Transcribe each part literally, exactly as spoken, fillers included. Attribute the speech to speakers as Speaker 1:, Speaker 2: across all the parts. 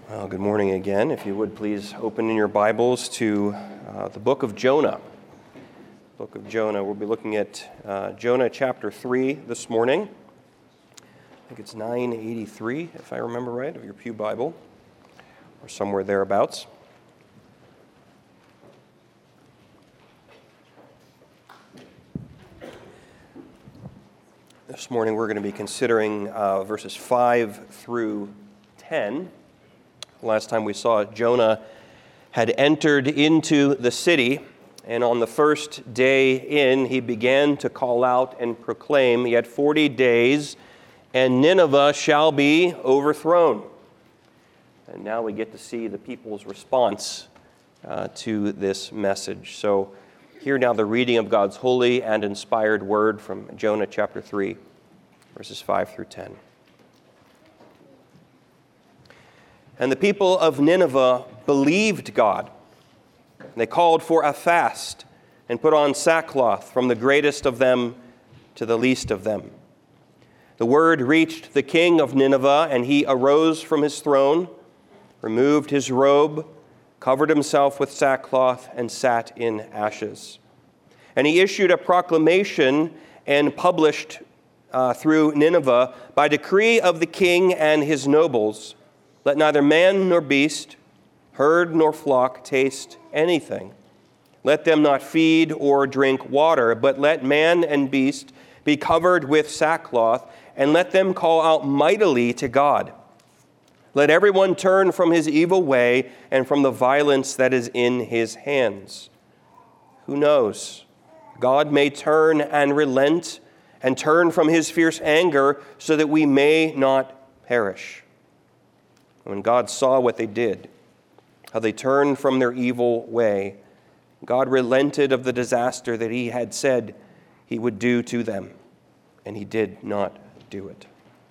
Speaker 1: Well, good morning again. If you would please open in your Bibles to uh, the book of Jonah. Book of Jonah. We'll be looking at uh, Jonah chapter three this morning. I think it's nine eighty-three, if I remember right, of your Pew Bible, or somewhere thereabouts. This morning we're going to be considering uh, verses five through ten. Last time we saw Jonah had entered into the city, and on the first day in, he began to call out and proclaim, "Yet forty days, and Nineveh shall be overthrown." And now we get to see the people's response uh, to this message. So hear now the reading of God's holy and inspired word from Jonah chapter three, verses five through ten. And the people of Nineveh believed God. They called for a fast and put on sackcloth, from the greatest of them to the least of them. The word reached the king of Nineveh, and he arose from his throne, removed his robe, covered himself with sackcloth, and sat in ashes. And he issued a proclamation and published uh, through Nineveh, by decree of the king and his nobles, "Let neither man nor beast, herd nor flock taste anything. Let them not feed or drink water, but let man and beast be covered with sackcloth, and let them call out mightily to God. Let everyone turn from his evil way and from the violence that is in his hands." Who knows? God may turn and relent and turn from his fierce anger, so that we may not perish. When God saw what they did, how they turned from their evil way, God relented of the disaster that he had said he would do to them, and he did not do it.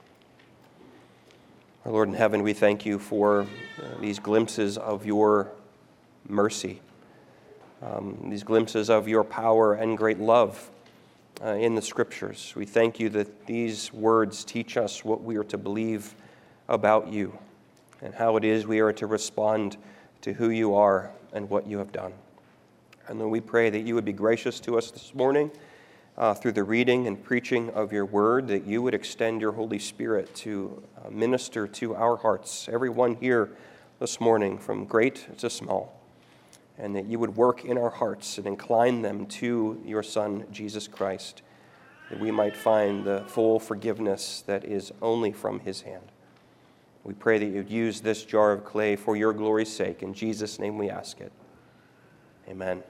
Speaker 1: Our Lord in heaven, we thank you for uh, these glimpses of your mercy, um, these glimpses of your power and great love uh, in the Scriptures. We thank you that these words teach us what we are to believe about you, and how it is we are to respond to who you are and what you have done. And then we pray that you would be gracious to us this morning uh, through the reading and preaching of your word, that you would extend your Holy Spirit to uh, minister to our hearts, everyone here this morning, from great to small, and that you would work in our hearts and incline them to your Son, Jesus Christ, that we might find the full forgiveness that is only from his hand. We pray that you'd use this jar of clay for your glory's sake. In Jesus' name we ask it. Amen.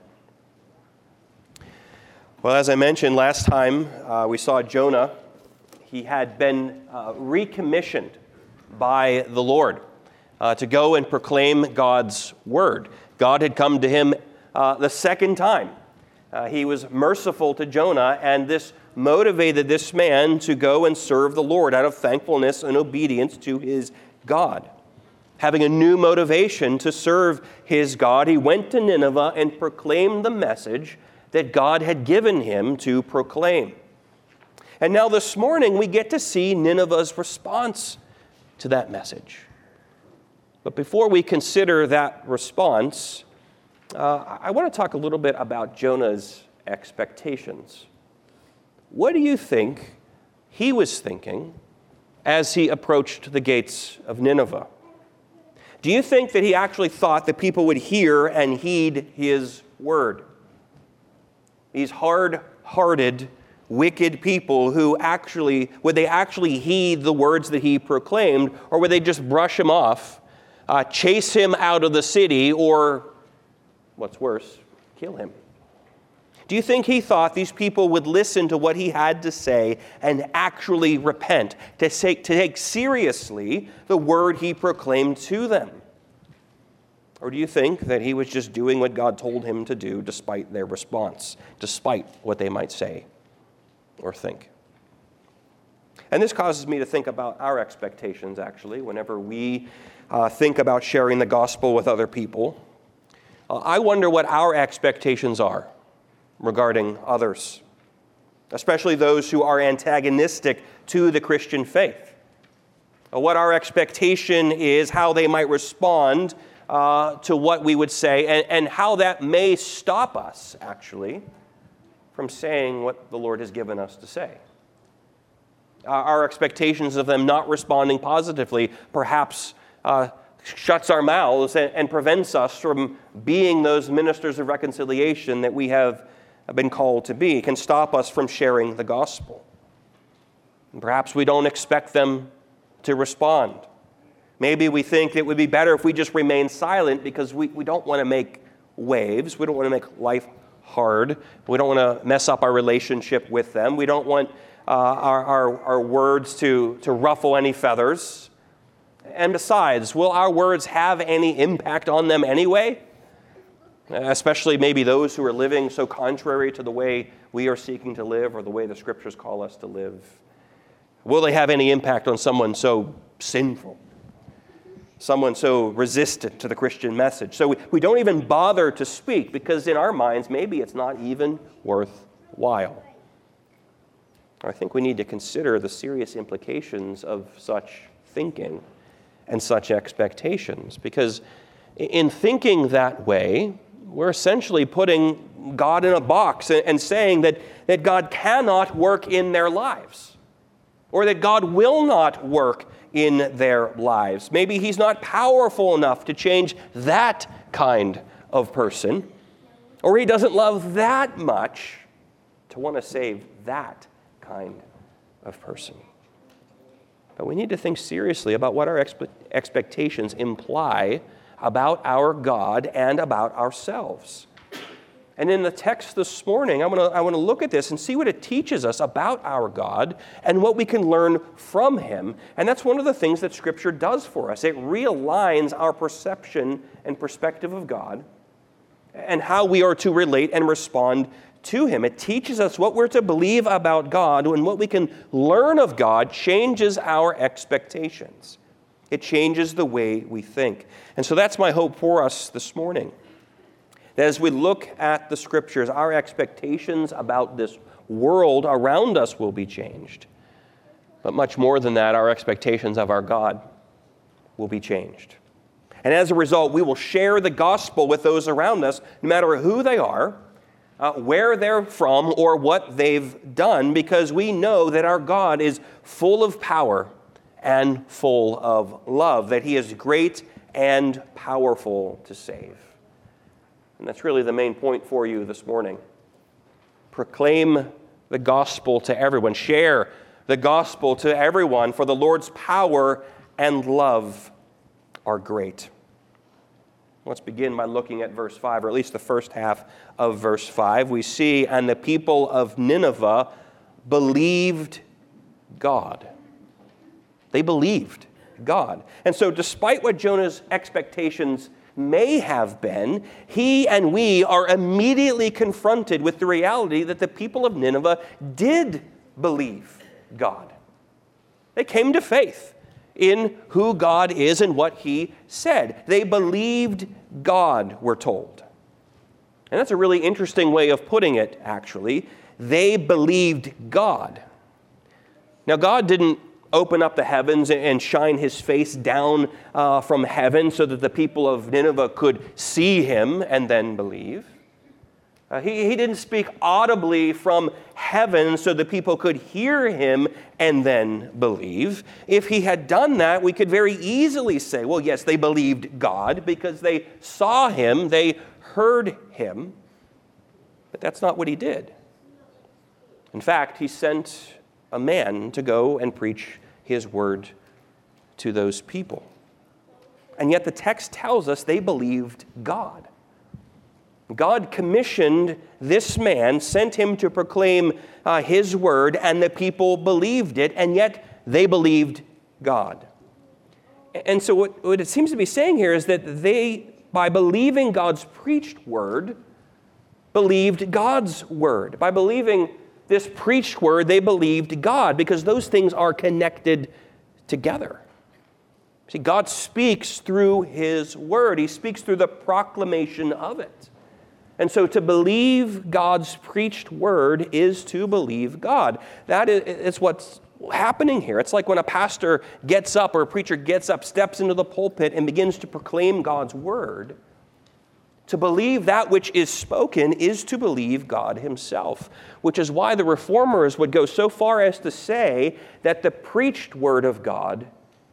Speaker 1: Well, as I mentioned last time, uh, we saw Jonah. He had been uh, recommissioned by the Lord uh, to go and proclaim God's word. God had come to him uh, the second time. Uh, he was merciful to Jonah, and this motivated this man to go and serve the Lord out of thankfulness and obedience to his God. Having a new motivation to serve his God, he went to Nineveh and proclaimed the message that God had given him to proclaim. And now this morning we get to see Nineveh's response to that message. But before we consider that response, uh, I want to talk a little bit about Jonah's expectations. What do you think he was thinking as he approached the gates of Nineveh? Do you think that he actually thought that people would hear and heed his word? These hard-hearted, wicked people who actually, would they actually heed the words that he proclaimed, or would they just brush him off, uh, chase him out of the city, or, what's worse, kill him? Do you think he thought these people would listen to what he had to say and actually repent, to take, to take seriously the word he proclaimed to them? Or do you think that he was just doing what God told him to do despite their response, despite what they might say or think? And this causes me to think about our expectations, actually, whenever we uh, think about sharing the gospel with other people. Uh, I wonder what our expectations are regarding others, especially those who are antagonistic to the Christian faith. uh, what our expectation is, how they might respond uh, to what we would say, and, and how that may stop us, actually, from saying what the Lord has given us to say. Our expectations of them not responding positively perhaps uh, shuts our mouths and, and prevents us from being those ministers of reconciliation that we have been called to be. It can stop us from sharing the gospel. And perhaps we don't expect them to respond. Maybe we think it would be better if we just remain silent because we, we don't want to make waves. We don't want to make life hard. We don't want to mess up our relationship with them. We don't want uh, our, our, our words to, to ruffle any feathers. And besides, will our words have any impact on them anyway? Especially maybe those who are living so contrary to the way we are seeking to live or the way the Scriptures call us to live. Will they have any impact on someone so sinful? Someone so resistant to the Christian message? So we, we don't even bother to speak because in our minds, maybe it's not even worthwhile. I think we need to consider the serious implications of such thinking and such expectations, because in thinking that way, we're essentially putting God in a box and saying that, that God cannot work in their lives, or that God will not work in their lives. Maybe He's not powerful enough to change that kind of person, or He doesn't love that much to want to save that kind of person. But we need to think seriously about what our expe- expectations imply about our God and about ourselves. And in the text this morning, I want to I want to look at this and see what it teaches us about our God and what we can learn from Him. And that's one of the things that Scripture does for us. It realigns our perception and perspective of God and how we are to relate and respond to Him. It teaches us what we're to believe about God, and what we can learn of God changes our expectations. It changes the way we think. And so that's my hope for us this morning. That as we look at the Scriptures, our expectations about this world around us will be changed. But much more than that, our expectations of our God will be changed. And as a result, we will share the gospel with those around us, no matter who they are, uh, where they're from, or what they've done, because we know that our God is full of power and full of love, that He is great and powerful to save. And that's really the main point for you this morning. Proclaim the gospel to everyone. Share the gospel to everyone, for the Lord's power and love are great. Let's begin by looking at verse five, or at least the first half of verse five. We see, and the people of Nineveh believed God. They believed God. And so despite what Jonah's expectations may have been, he and we are immediately confronted with the reality that the people of Nineveh did believe God. They came to faith in who God is and what He said. They believed God, we're told. And that's a really interesting way of putting it, actually. They believed God. Now, God didn't open up the heavens and shine His face down uh, from heaven so that the people of Nineveh could see Him and then believe. Uh, he, he didn't speak audibly from heaven so the people could hear Him and then believe. If He had done that, we could very easily say, well, yes, they believed God because they saw Him, they heard Him. But that's not what He did. In fact, He sent a man to go and preach His word to those people. And yet the text tells us they believed God. God commissioned this man, sent him to proclaim uh, His word, and the people believed it, and yet they believed God. And so what, what it seems to be saying here is that they, by believing God's preached word, believed God's word. By believing this preached word, they believed God, because those things are connected together. See, God speaks through His word. He speaks through the proclamation of it. And so to believe God's preached word is to believe God. That is it's what happening here? It's like when a pastor gets up or a preacher gets up, steps into the pulpit and begins to proclaim God's word. To believe that which is spoken is to believe God himself, which is why the reformers would go so far as to say that the preached word of God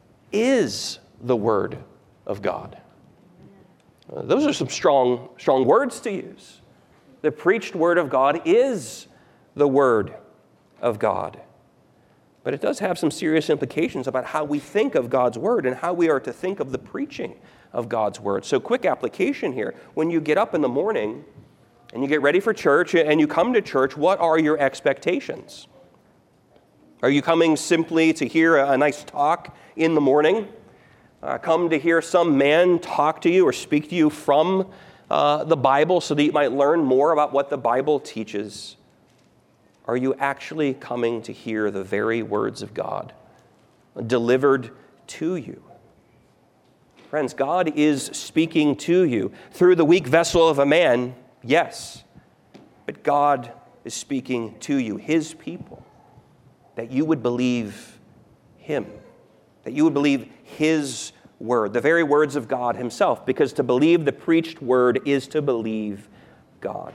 Speaker 1: is the word of God. Uh, those are some strong, strong words to use. The preached word of God is the word of God. But it does have some serious implications about how we think of God's word and how we are to think of the preaching of God's word. So quick application here. When you get up in the morning and you get ready for church and you come to church, what are your expectations? Are you coming simply to hear a nice talk in the morning? Uh, come to hear some man talk to you or speak to you from uh, the Bible so that you might learn more about what the Bible teaches? Are you actually coming to hear the very words of God delivered to you? Friends, God is speaking to you through the weak vessel of a man, yes, but God is speaking to you, his people, that you would believe him, that you would believe his word, the very words of God himself, because to believe the preached word is to believe God.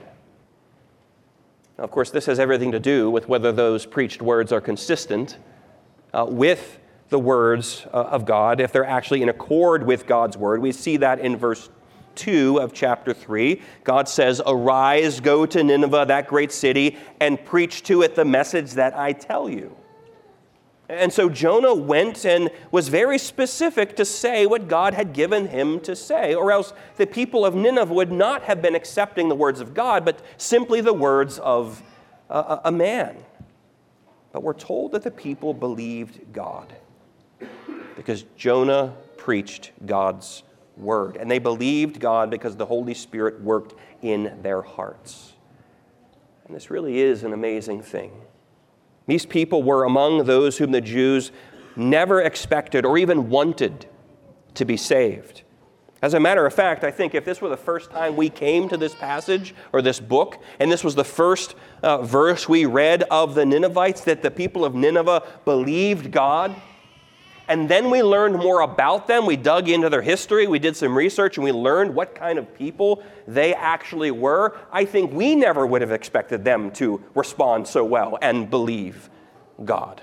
Speaker 1: Now, of course, this has everything to do with whether those preached words are consistent uh, with the words uh, of God, if they're actually in accord with God's word. We see that in verse two of chapter three. God says, "Arise, go to Nineveh, that great city, and preach to it the message that I tell you." And so Jonah went and was very specific to say what God had given him to say, or else the people of Nineveh would not have been accepting the words of God, but simply the words of a, a man. But we're told that the people believed God because Jonah preached God's word. And they believed God because the Holy Spirit worked in their hearts. And this really is an amazing thing. These people were among those whom the Jews never expected or even wanted to be saved. As a matter of fact, I think if this were the first time we came to this passage or this book, and this was the first uh, verse we read of the Ninevites, that the people of Nineveh believed God, and then we learned more about them. We dug into their history. We did some research, and we learned what kind of people they actually were. I think we never would have expected them to respond so well and believe God.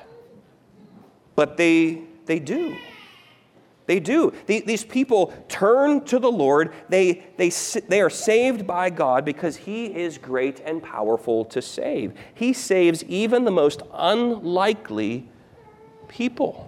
Speaker 1: But they, they do. They do. These people turn to the Lord. They, they, they are saved by God because he is great and powerful to save. He saves even the most unlikely people.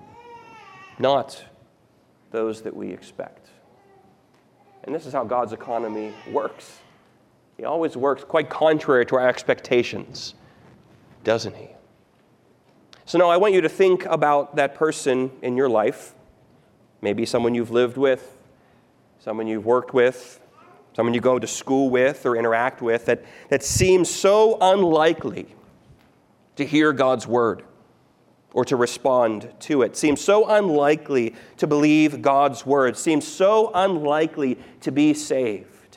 Speaker 1: Not those that we expect. And this is how God's economy works. He always works quite contrary to our expectations, doesn't he? So now I want you to think about that person in your life, maybe someone you've lived with, someone you've worked with, someone you go to school with or interact with, that, that seems so unlikely to hear God's word or to respond to it. Seems so unlikely to believe God's word. Seems so unlikely to be saved.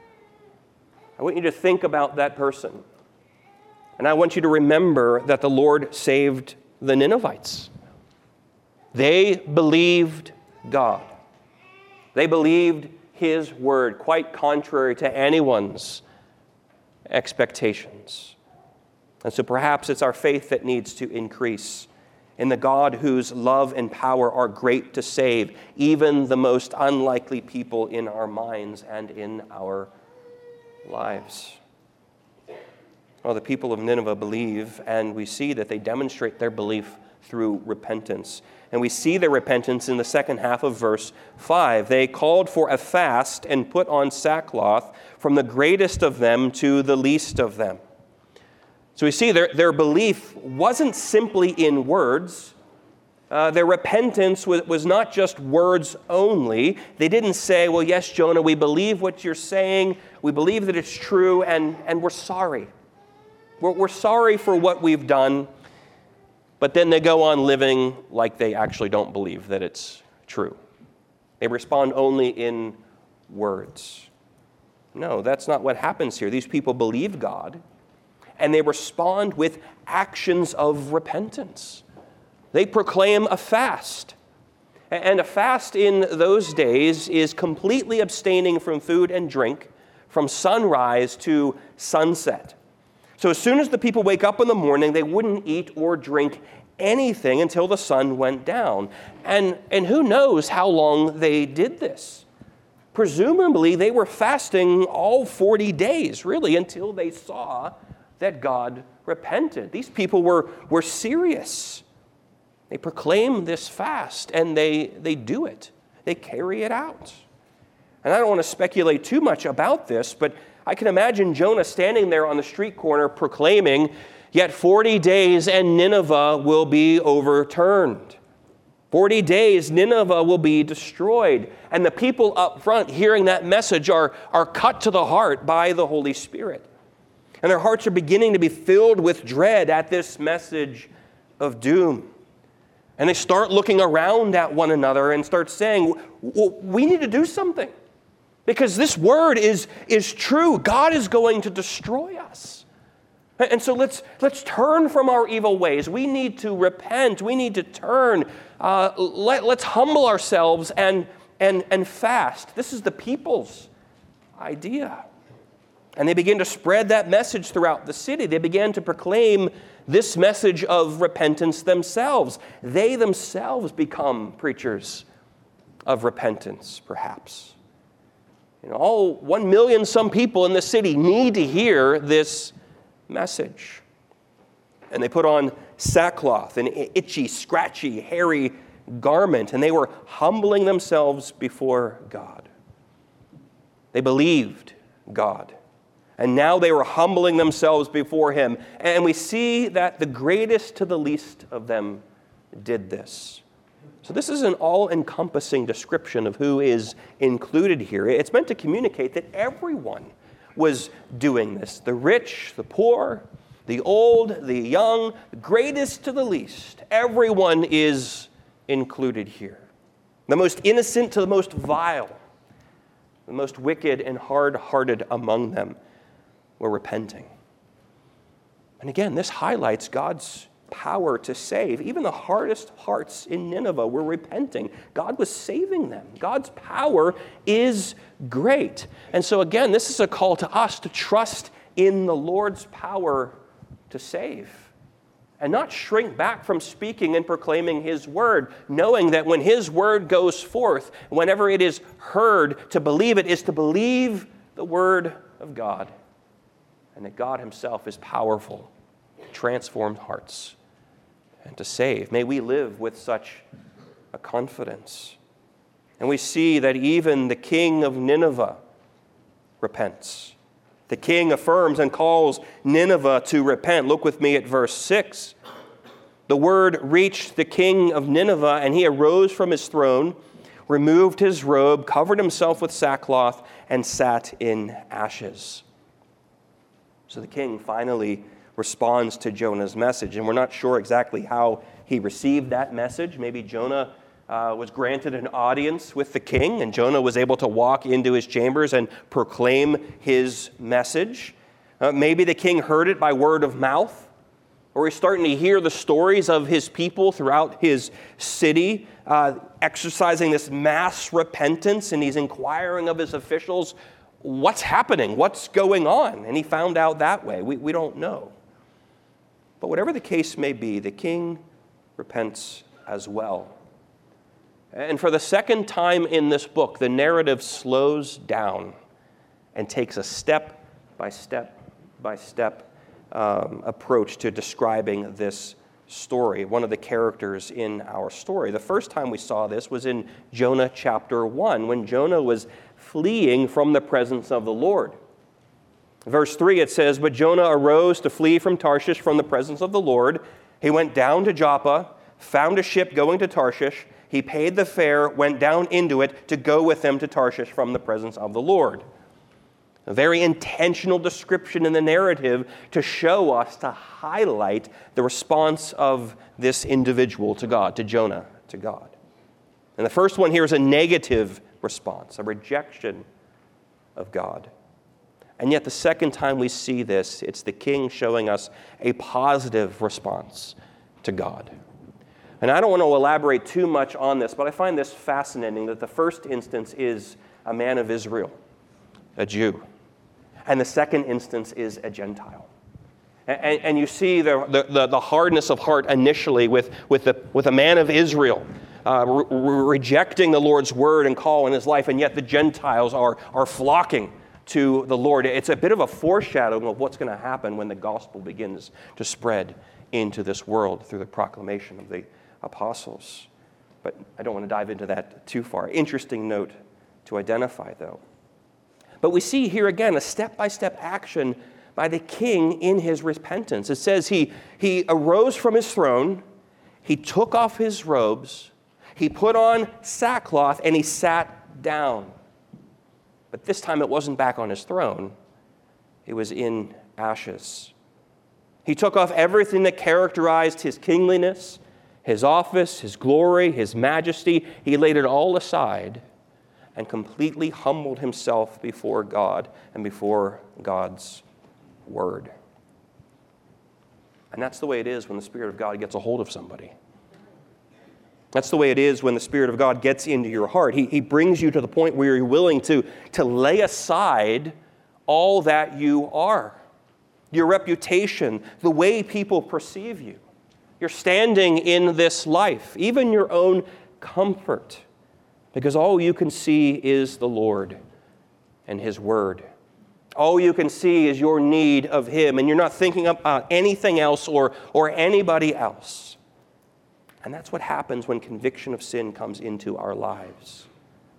Speaker 1: I want you to think about that person. And I want you to remember that the Lord saved the Ninevites. They believed God. They believed his word, quite contrary to anyone's expectations. And so perhaps it's our faith that needs to increase in the God whose love and power are great to save even the most unlikely people in our minds and in our lives. Well, the people of Nineveh believe, and we see that they demonstrate their belief through repentance. And we see their repentance in the second half of verse five. They called for a fast and put on sackcloth, from the greatest of them to the least of them. So we see their, their belief wasn't simply in words. Uh, their repentance was, was not just words only. They didn't say, well, yes, Jonah, we believe what you're saying. We believe that it's true, and, and we're sorry. We're, we're sorry for what we've done. But then they go on living like they actually don't believe that it's true. They respond only in words. No, that's not what happens here. These people believe God, and they respond with actions of repentance. They proclaim a fast. And a fast in those days is completely abstaining from food and drink from sunrise to sunset. So as soon as the people wake up in the morning, they wouldn't eat or drink anything until the sun went down. And, and who knows how long they did this? Presumably, they were fasting all forty days, really, until they saw that God repented. These people were, were serious. They proclaim this fast, and they, they do it. They carry it out. And I don't want to speculate too much about this, but I can imagine Jonah standing there on the street corner proclaiming, "Yet forty days and Nineveh will be overturned. forty days, Nineveh will be destroyed." And the people up front hearing that message are, are cut to the heart by the Holy Spirit. And their hearts are beginning to be filled with dread at this message of doom. And they start looking around at one another and start saying, well, we need to do something. Because this word is, is true. God is going to destroy us. And so let's, let's turn from our evil ways. We need to repent. We need to turn. Uh, let, let's humble ourselves and, and, and fast. This is the people's idea. And they begin to spread that message throughout the city. They began to proclaim this message of repentance themselves. They themselves become preachers of repentance, perhaps. You know, all one million some people in the city need to hear this message. And they put on sackcloth, an itchy, scratchy, hairy garment, and they were humbling themselves before God. They believed God. And now they were humbling themselves before him. And we see that the greatest to the least of them did this. So this is an all-encompassing description of who is included here. It's meant to communicate that everyone was doing this. The rich, the poor, the old, the young, the greatest to the least. Everyone is included here. The most innocent to the most vile. The most wicked and hard-hearted among them were repenting. And again, this highlights God's power to save. Even the hardest hearts in Nineveh were repenting. God was saving them. God's power is great. And so again, this is a call to us to trust in the Lord's power to save and not shrink back from speaking and proclaiming his word, knowing that when his word goes forth, whenever it is heard, to believe it is to believe the word of God. And that God himself is powerful to transform hearts and to save. May we live with such a confidence. And we see that even the king of Nineveh repents. The king affirms and calls Nineveh to repent. Look with me at verse six. The word reached the king of Nineveh, and he arose from his throne, removed his robe, covered himself with sackcloth, and sat in ashes. So the king finally responds to Jonah's message, and we're not sure exactly how he received that message. Maybe Jonah uh, was granted an audience with the king, and Jonah was able to walk into his chambers and proclaim his message. Uh, maybe the king heard it by word of mouth, or he's starting to hear the stories of his people throughout his city, uh, exercising this mass repentance, and he's inquiring of his officials, what's happening? What's going on? And he found out that way. We, we don't know. But whatever the case may be, the king repents as well. And for the second time in this book, the narrative slows down and takes a step by step by step um, approach to describing this story, one of the characters in our story. The first time we saw this was in Jonah chapter one, when Jonah was fleeing from the presence of the Lord. Verse three, it says, "But Jonah arose to flee from Tarshish from the presence of the Lord. He went down to Joppa, found a ship going to Tarshish. He paid the fare, went down into it to go with them to Tarshish from the presence of the Lord." A very intentional description in the narrative to show us, to highlight the response of this individual to God, to Jonah, to God. And the first one here is a negative response, a rejection of God. And yet the second time we see this, it's the king showing us a positive response to God. And I don't want to elaborate too much on this, but I find this fascinating that the first instance is a man of Israel, a Jew. And the second instance is a Gentile. And, and you see the, the, the hardness of heart initially with, with, the, with a man of Israel uh, re- rejecting the Lord's word and call in his life, and yet the Gentiles are, are flocking to the Lord. It's a bit of a foreshadowing of what's going to happen when the gospel begins to spread into this world through the proclamation of the apostles. But I don't want to dive into that too far. Interesting note to identify, though. But we see here again a step-by-step action by the king in his repentance. It says he, he arose from his throne, he took off his robes, he put on sackcloth, and he sat down. But this time it wasn't back on his throne. It was in ashes. He took off everything that characterized his kingliness, his office, his glory, his majesty. He laid it all aside and completely humbled himself before God and before God's word. And that's the way it is when the Spirit of God gets a hold of somebody. That's the way it is when the Spirit of God gets into your heart. He, he brings you to the point where you're willing to, to lay aside all that you are. Your reputation, the way people perceive you. Your standing in this life, even your own comfort. Because all you can see is the Lord and His Word. All you can see is your need of Him, and you're not thinking about anything else or, or anybody else. And that's what happens when conviction of sin comes into our lives.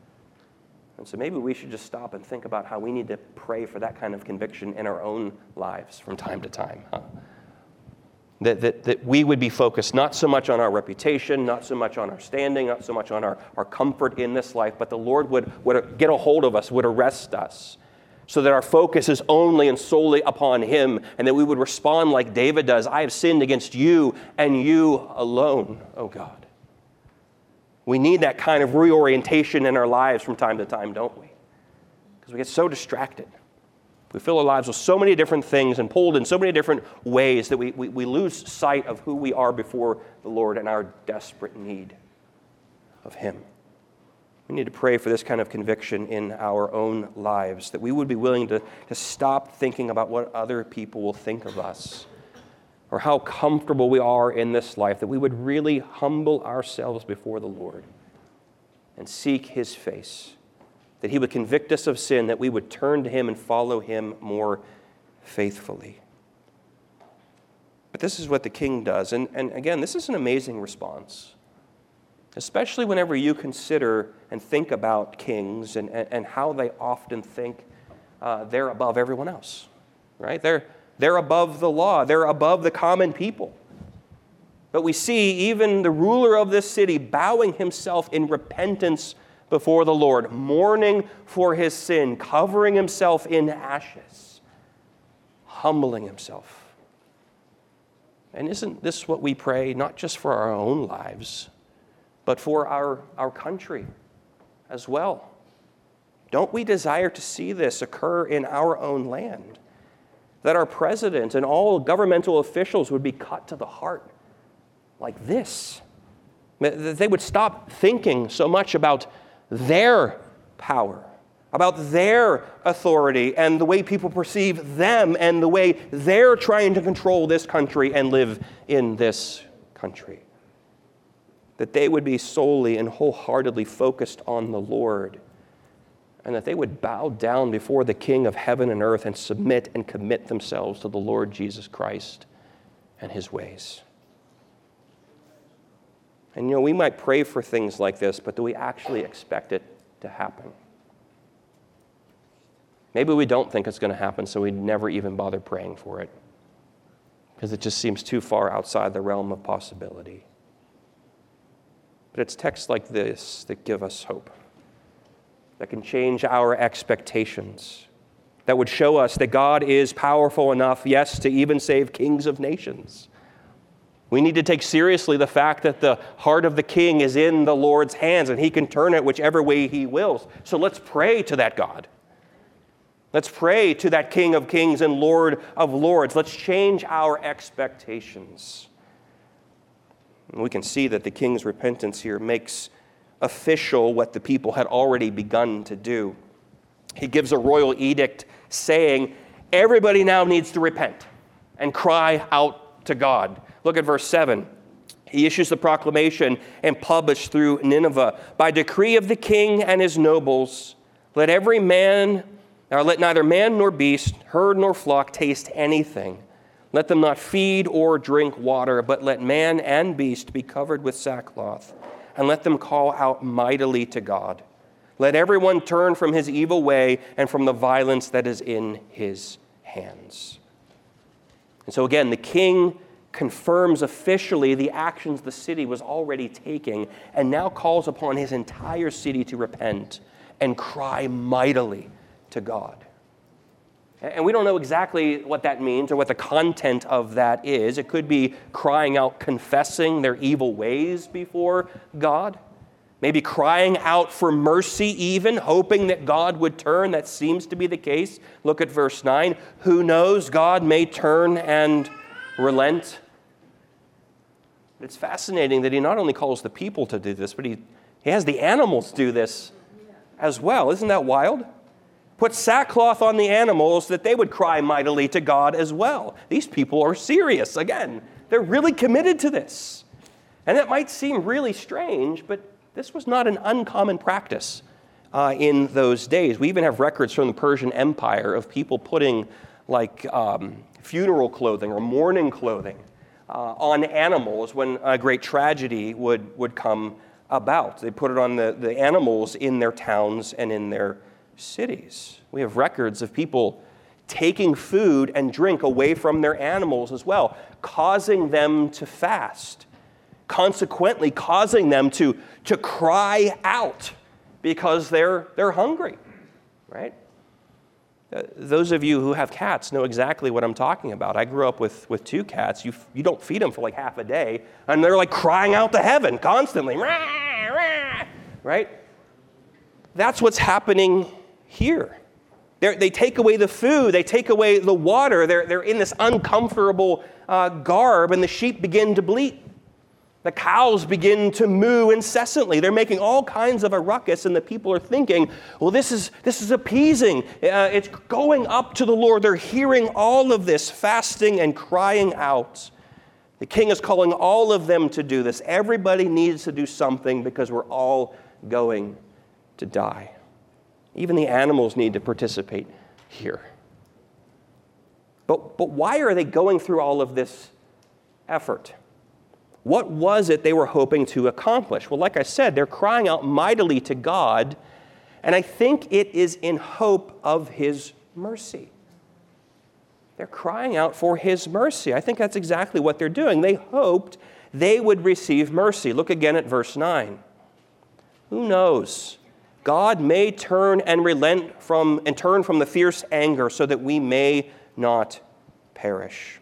Speaker 1: And so maybe we should just stop and think about how we need to pray for that kind of conviction in our own lives from time to time. Huh? That, that, that we would be focused not so much on our reputation, not so much on our standing, not so much on our, our comfort in this life, but the Lord would, would get a hold of us, would arrest us, so that our focus is only and solely upon Him, and that we would respond like David does. I have sinned against you and you alone, oh God. We need that kind of reorientation in our lives from time to time, don't we? Because we get so distracted. We fill our lives with so many different things and pulled in so many different ways that we, we, we lose sight of who we are before the Lord and our desperate need of Him. We need to pray for this kind of conviction in our own lives, that we would be willing to, to stop thinking about what other people will think of us or how comfortable we are in this life, that we would really humble ourselves before the Lord and seek His face, that He would convict us of sin, that we would turn to Him and follow Him more faithfully. But this is what the king does. And, and again, this is an amazing response, especially whenever you consider and think about kings and, and, and how they often think uh, they're above everyone else, right? They're, they're above the law. They're above the common people. But we see even the ruler of this city bowing himself in repentance before the Lord, mourning for his sin, covering himself in ashes, humbling himself. And isn't this what we pray, not just for our own lives, but for our, our country as well? Don't we desire to see this occur in our own land? That our president and all governmental officials would be cut to the heart like this. That they would stop thinking so much about their power, about their authority and the way people perceive them and the way they're trying to control this country and live in this country. That they would be solely and wholeheartedly focused on the Lord, and that they would bow down before the King of heaven and earth and submit and commit themselves to the Lord Jesus Christ and His ways. And, you know, we might pray for things like this, but do we actually expect it to happen? Maybe we don't think it's going to happen, so we never even bother praying for it, because it just seems too far outside the realm of possibility. But it's texts like this that give us hope, that can change our expectations, that would show us that God is powerful enough, yes, to even save kings of nations. We need to take seriously the fact that the heart of the king is in the Lord's hands and He can turn it whichever way He wills. So let's pray to that God. Let's pray to that King of kings and Lord of lords. Let's change our expectations. And we can see that the king's repentance here makes official what the people had already begun to do. He gives a royal edict saying, everybody now needs to repent and cry out to God. Look at verse seven. He issues the proclamation and published through Nineveh, by decree of the king and his nobles, let every man, or let neither man nor beast, herd nor flock taste anything. Let them not feed or drink water, but let man and beast be covered with sackcloth, and let them call out mightily to God. Let everyone turn from his evil way and from the violence that is in his hands. And so again, the king confirms officially the actions the city was already taking, and now calls upon his entire city to repent and cry mightily to God. And we don't know exactly what that means or what the content of that is. It could be crying out, confessing their evil ways before God. Maybe crying out for mercy even, hoping that God would turn. That seems to be the case. Look at verse nine. Who knows? God may turn and relent. It's fascinating that he not only calls the people to do this, but he, he has the animals do this as well. Isn't that wild? Put sackcloth on the animals that they would cry mightily to God as well. These people are serious. Again, they're really committed to this. And that might seem really strange, but this was not an uncommon practice uh, in those days. We even have records from the Persian Empire of people putting like um, funeral clothing or mourning clothing uh, on animals when a great tragedy would, would come about. They put it on the, the animals in their towns and in their cities. We have records of people taking food and drink away from their animals as well, causing them to fast, consequently causing them to, to cry out because they're, they're hungry, right? Uh, those of you who have cats know exactly what I'm talking about. I grew up with, with two cats. You, you don't feed them for like half a day, and they're like crying out to heaven constantly, rah, rah, right? That's what's happening here. They're, they take away the food, they take away the water, they're, they're in this uncomfortable uh, garb, and the sheep begin to bleat. The cows begin to moo incessantly. They're making all kinds of a ruckus, and the people are thinking, well, this is, this is appeasing. Uh, it's going up to the Lord. They're hearing all of this, fasting and crying out. The king is calling all of them to do this. Everybody needs to do something because we're all going to die. Even the animals need to participate here. But, but why are they going through all of this effort? What was it they were hoping to accomplish? Well, like I said, they're crying out mightily to God, and I think it is in hope of his mercy. They're crying out for his mercy. I think that's exactly what they're doing. They hoped they would receive mercy. Look again at verse nine. Who knows? God may turn and relent from and turn from the fierce anger so that we may not perish.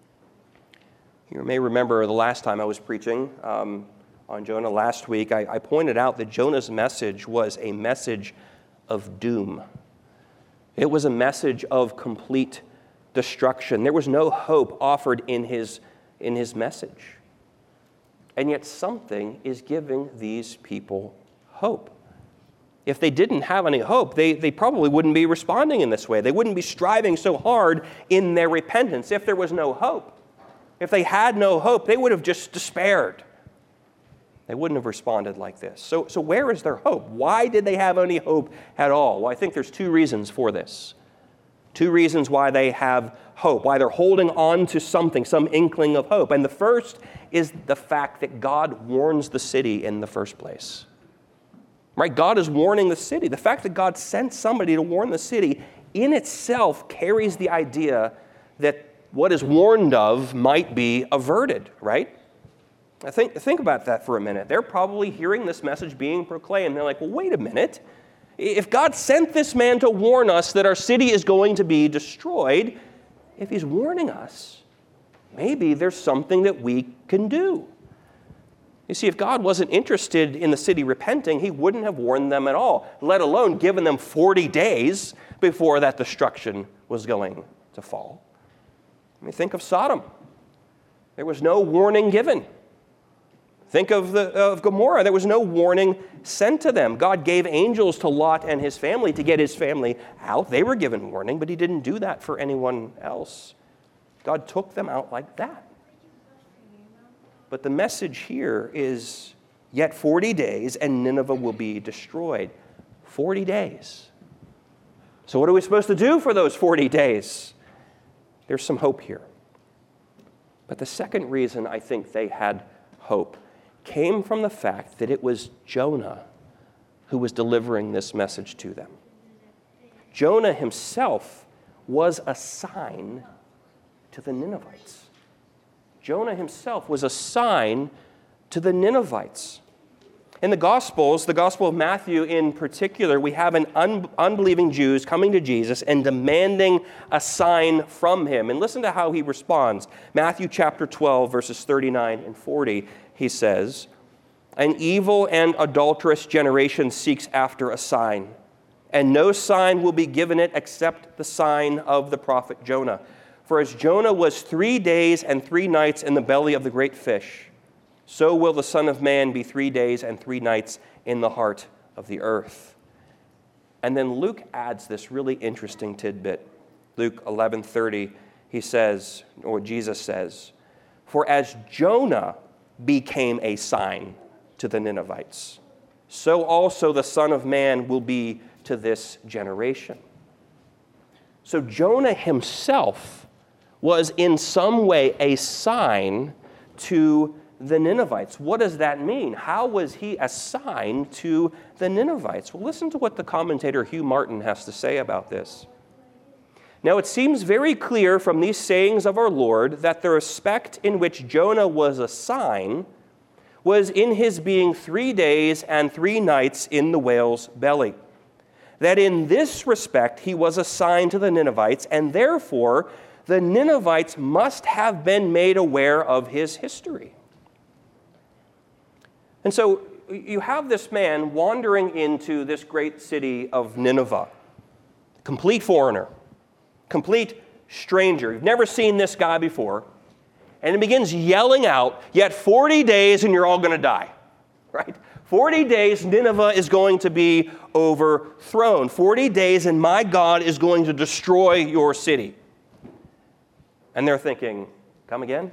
Speaker 1: You may remember the last time I was preaching um, on Jonah last week, I, I pointed out that Jonah's message was a message of doom. It was a message of complete destruction. There was no hope offered in his, in his message. And yet something is giving these people hope. If they didn't have any hope, they, they probably wouldn't be responding in this way. They wouldn't be striving so hard in their repentance if there was no hope. If they had no hope, they would have just despaired. They wouldn't have responded like this. So, so where is their hope? Why did they have any hope at all? Well, I think there's two reasons for this. Two reasons why they have hope, why they're holding on to something, some inkling of hope. And the first is the fact that God warns the city in the first place. Right? God is warning the city. The fact that God sent somebody to warn the city in itself carries the idea that what is warned of might be averted, right? I think, think about that for a minute. They're probably hearing this message being proclaimed. They're like, well, wait a minute. If God sent this man to warn us that our city is going to be destroyed, if he's warning us, maybe there's something that we can do. You see, if God wasn't interested in the city repenting, he wouldn't have warned them at all, let alone given them forty days before that destruction was going to fall. I mean, think of Sodom. There was no warning given. Think of, the, of Gomorrah. There was no warning sent to them. God gave angels to Lot and his family to get his family out. They were given warning, but he didn't do that for anyone else. God took them out like that. But the message here is, yet forty days and Nineveh will be destroyed. forty days. So what are we supposed to do for those forty days? There's some hope here. But the second reason I think they had hope came from the fact that it was Jonah who was delivering this message to them. Jonah himself was a sign to the Ninevites. Jonah himself was a sign to the Ninevites. In the Gospels, the Gospel of Matthew in particular, we have an un- unbelieving Jews coming to Jesus and demanding a sign from him. And listen to how he responds. Matthew chapter twelve, verses thirty-nine and forty, he says, "An evil and adulterous generation seeks after a sign, and no sign will be given it except the sign of the prophet Jonah. For as Jonah was three days and three nights in the belly of the great fish, so will the Son of Man be three days and three nights in the heart of the earth." And then Luke adds this really interesting tidbit. Luke eleven thirty, he says, or Jesus says, "For as Jonah became a sign to the Ninevites, so also the Son of Man will be to this generation." So Jonah himself was in some way a sign to the Ninevites. What does that mean? How was he a sign to the Ninevites? Well, listen to what the commentator Hugh Martin has to say about this. "Now, it seems very clear from these sayings of our Lord that the respect in which Jonah was a sign was in his being three days and three nights in the whale's belly. That in this respect he was a sign to the Ninevites, and therefore the Ninevites must have been made aware of his history." And so you have this man wandering into this great city of Nineveh, complete foreigner, complete stranger. You've never seen this guy before. And he begins yelling out, "Yet forty days and you're all going to die." Right? forty days, Nineveh is going to be overthrown. forty days and my God is going to destroy your city. And they're thinking, come again?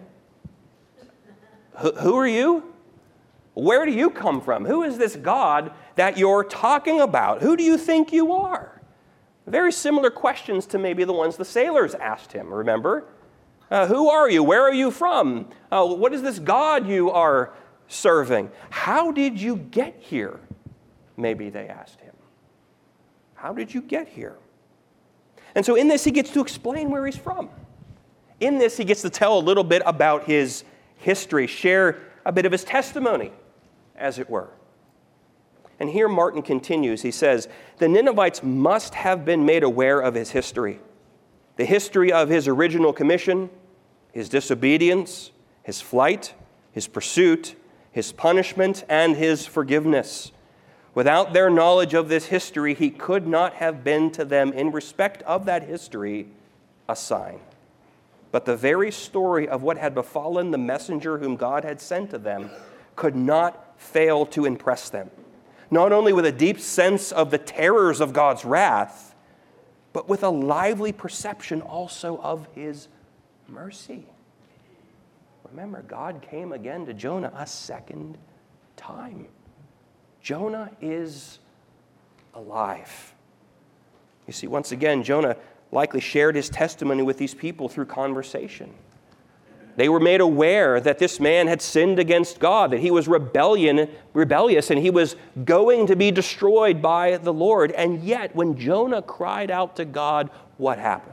Speaker 1: Wh- who are you? Where do you come from? Who is this God that you're talking about? Who do you think you are? Very similar questions to maybe the ones the sailors asked him, remember? Uh, who are you? Where are you from? Uh, what is this God you are serving? How did you get here? Maybe they asked him. How did you get here? And so in this, he gets to explain where he's from. In this, he gets to tell a little bit about his history, share a bit of his testimony, as it were. And here Martin continues. He says, "The Ninevites must have been made aware of his history, the history of his original commission, his disobedience, his flight, his pursuit, his punishment, and his forgiveness. Without their knowledge of this history, he could not have been to them, in respect of that history, a sign. But the very story of what had befallen the messenger whom God had sent to them could not fail to impress them, not only with a deep sense of the terrors of God's wrath, but with a lively perception also of his mercy." Remember, God came again to Jonah a second time. Jonah is alive. You see, once again, Jonah likely shared his testimony with these people through conversation. They were made aware that this man had sinned against God, that he was rebellion, rebellious, and he was going to be destroyed by the Lord. And yet, when Jonah cried out to God, what happened?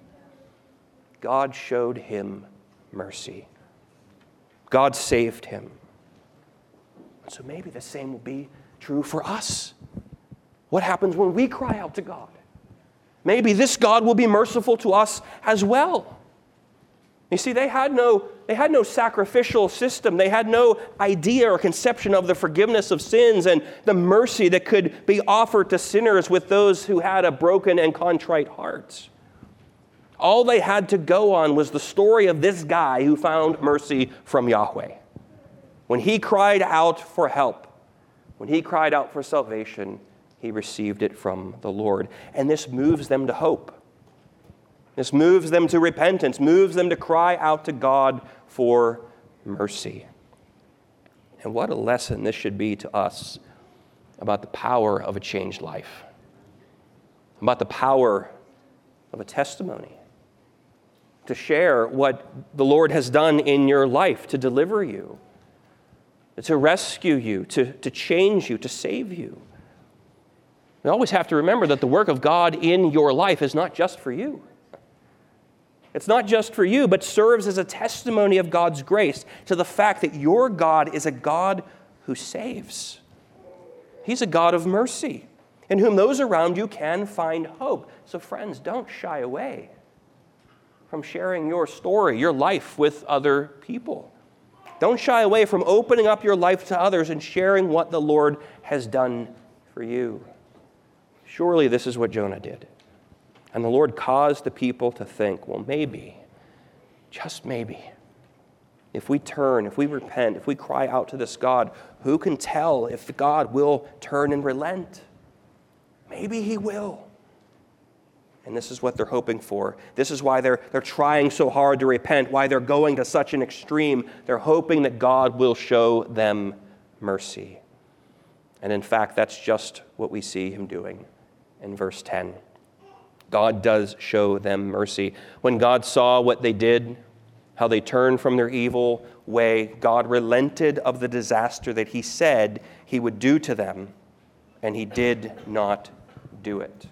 Speaker 1: God showed him mercy. God saved him. So maybe the same will be true for us. What happens when we cry out to God? Maybe this God will be merciful to us as well. You see, they had no, they had no sacrificial system. They had no idea or conception of the forgiveness of sins and the mercy that could be offered to sinners with those who had a broken and contrite heart. All they had to go on was the story of this guy who found mercy from Yahweh. When he cried out for help, when he cried out for salvation, he received it from the Lord. And this moves them to hope. This moves them to repentance, moves them to cry out to God for mercy. And what a lesson this should be to us about the power of a changed life, about the power of a testimony, to share what the Lord has done in your life to deliver you, to rescue you, to, to change you, to save you. You always have to remember that the work of God in your life is not just for you. It's not just for you, but serves as a testimony of God's grace to the fact that your God is a God who saves. He's a God of mercy, in whom those around you can find hope. So friends, don't shy away from sharing your story, your life with other people. Don't shy away from opening up your life to others and sharing what the Lord has done for you. Surely this is what Jonah did. And the Lord caused the people to think, well, maybe, just maybe, if we turn, if we repent, if we cry out to this God, who can tell if God will turn and relent? Maybe he will. And this is what they're hoping for. This is why they're, they're trying so hard to repent, why they're going to such an extreme. They're hoping that God will show them mercy. And in fact, that's just what we see him doing in verse ten. God does show them mercy. When God saw what they did, how they turned from their evil way, God relented of the disaster that he said he would do to them, and he did not do it.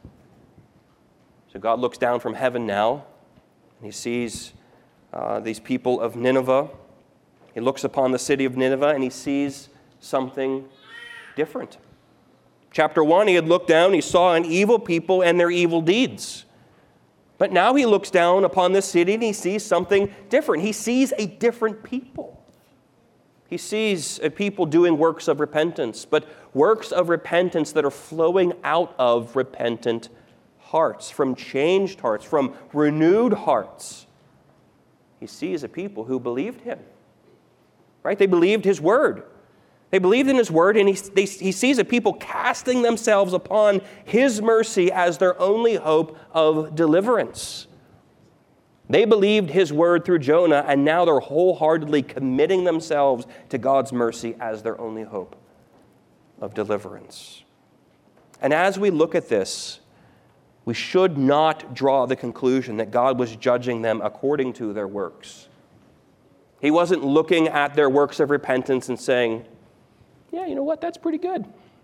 Speaker 1: So God looks down from heaven now, and he sees uh, these people of Nineveh. He looks upon the city of Nineveh, and he sees something different. Chapter one, he had looked down, he saw an evil people and their evil deeds. But now he looks down upon this city and he sees something different. He sees a different people. He sees a people doing works of repentance, but works of repentance that are flowing out of repentant hearts, from changed hearts, from renewed hearts. He sees a people who believed him, right? They believed his word. They believed in his word, and he, they, he sees a people casting themselves upon his mercy as their only hope of deliverance. They believed his word through Jonah, and now they're wholeheartedly committing themselves to God's mercy as their only hope of deliverance. And as we look at this, we should not draw the conclusion that God was judging them according to their works. He wasn't looking at their works of repentance and saying, yeah, you know what? That's pretty good.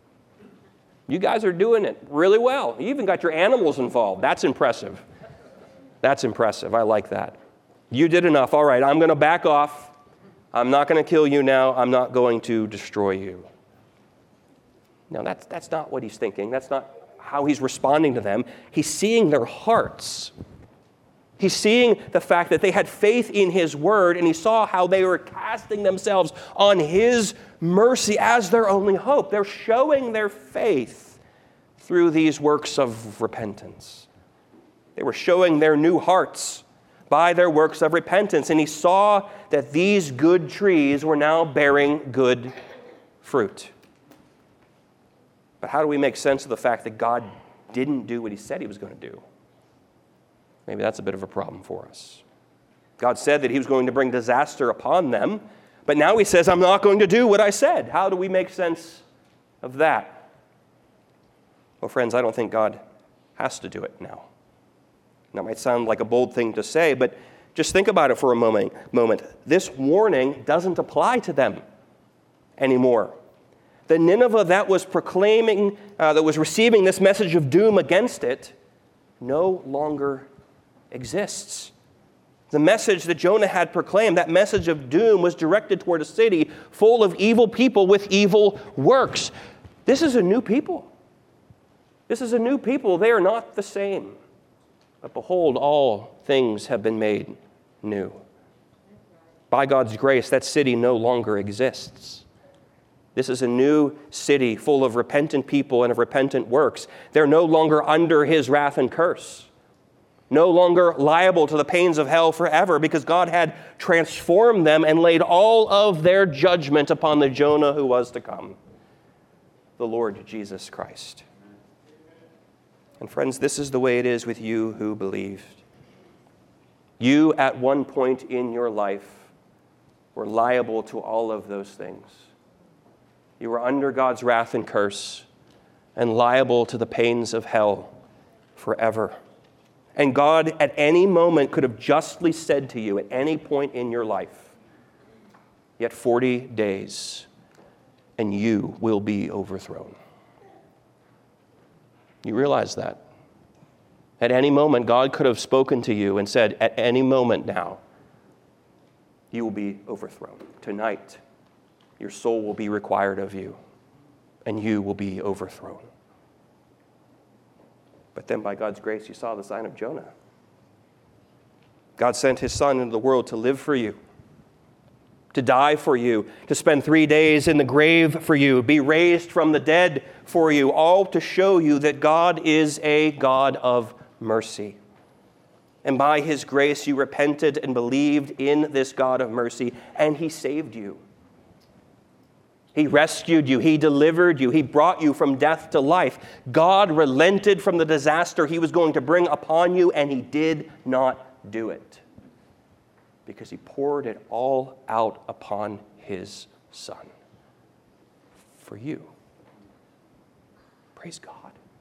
Speaker 1: You guys are doing it really well. You even got your animals involved. That's impressive. That's impressive. I like that. You did enough. All right, I'm going to back off. I'm not going to kill you now. I'm not going to destroy you. No, that's, that's not what he's thinking. That's not how he's responding to them. He's seeing their hearts. He's seeing the fact that they had faith in his word, and he saw how they were casting themselves on his mercy as their only hope. They're showing their faith through these works of repentance. They were showing their new hearts by their works of repentance, and he saw that these good trees were now bearing good fruit. But how do we make sense of the fact that God didn't do what he said he was going to do? Maybe that's a bit of a problem for us. God said that he was going to bring disaster upon them, but now he says, I'm not going to do what I said. How do we make sense of that? Well, friends, I don't think God has to do it now. That might sound like a bold thing to say, but just think about it for a moment. moment. This warning doesn't apply to them anymore. The Nineveh that was proclaiming, uh, that was receiving this message of doom against it, no longer exists. The message that Jonah had proclaimed, that message of doom, was directed toward a city full of evil people with evil works. This is a new people. This is a new people. They are not the same. But behold, all things have been made new. By God's grace, that city no longer exists. This is a new city full of repentant people and of repentant works. They're no longer under his wrath and curse. no longer liable to the pains of hell forever, because God had transformed them and laid all of their judgment upon the Jonah who was to come, the Lord Jesus Christ. And friends, this is the way it is with you who believed. You, at one point in your life, were liable to all of those things. You were under God's wrath and curse and liable to the pains of hell forever. And God, at any moment, could have justly said to you at any point in your life, yet forty days, and you will be overthrown. You realize that? At any moment, God could have spoken to you and said, at any moment now, you will be overthrown. Tonight, your soul will be required of you, and you will be overthrown. But then by God's grace, you saw the sign of Jonah. God sent his Son into the world to live for you, to die for you, to spend three days in the grave for you, be raised from the dead for you, all to show you that God is a God of mercy. And by his grace, you repented and believed in this God of mercy, and he saved you. He rescued you. He delivered you. He brought you from death to life. God relented from the disaster he was going to bring upon you, and he did not do it because he poured it all out upon his Son for you. Praise God.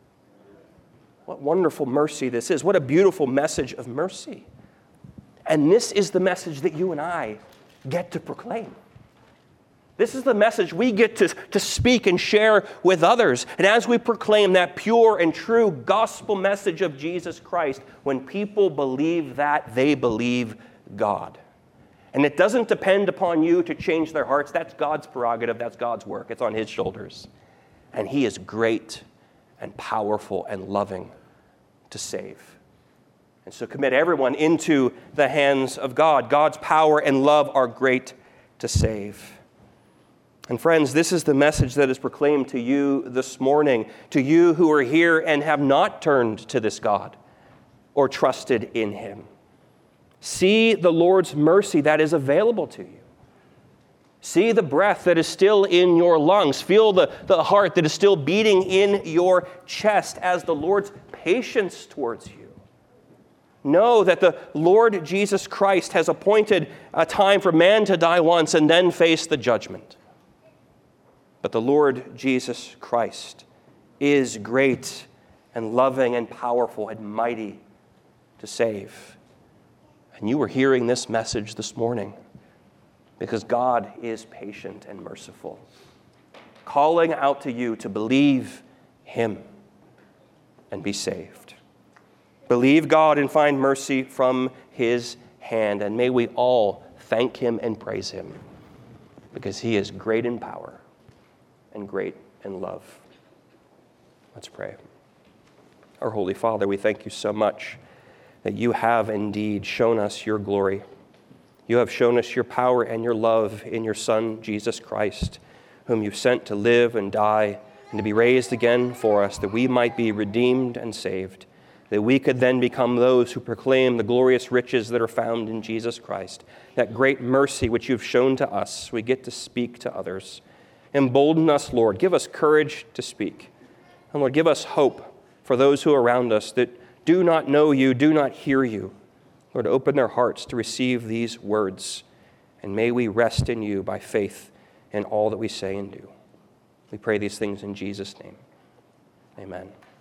Speaker 1: What wonderful mercy this is. What a beautiful message of mercy. And this is the message that you and I get to proclaim. This is the message we get to, to speak and share with others. And as we proclaim that pure and true gospel message of Jesus Christ, when people believe that, they believe God. And it doesn't depend upon you to change their hearts. That's God's prerogative. That's God's work. It's on his shoulders. And he is great and powerful and loving to save. And so commit everyone into the hands of God. God's power and love are great to save. And friends, this is the message that is proclaimed to you this morning, to you who are here and have not turned to this God or trusted in him. See the Lord's mercy that is available to you. See the breath that is still in your lungs. Feel the, the heart that is still beating in your chest as the Lord's patience towards you. Know that the Lord Jesus Christ has appointed a time for man to die once and then face the judgment. But the Lord Jesus Christ is great and loving and powerful and mighty to save. And you are hearing this message this morning because God is patient and merciful, calling out to you to believe him and be saved. Believe God and find mercy from his hand. And may we all thank him and praise him because he is great in power and great in love. Let's pray. Our Holy Father, we thank you so much that you have indeed shown us your glory. You have shown us your power and your love in your Son, Jesus Christ, whom you sent to live and die and to be raised again for us, that we might be redeemed and saved, that we could then become those who proclaim the glorious riches that are found in Jesus Christ, that great mercy which you've shown to us, we get to speak to others. Embolden us, Lord. Give us courage to speak. And Lord, give us hope for those who are around us that do not know you, do not hear you. Lord, open their hearts to receive these words, and may we rest in you by faith in all that we say and do. We pray these things in Jesus' name. Amen.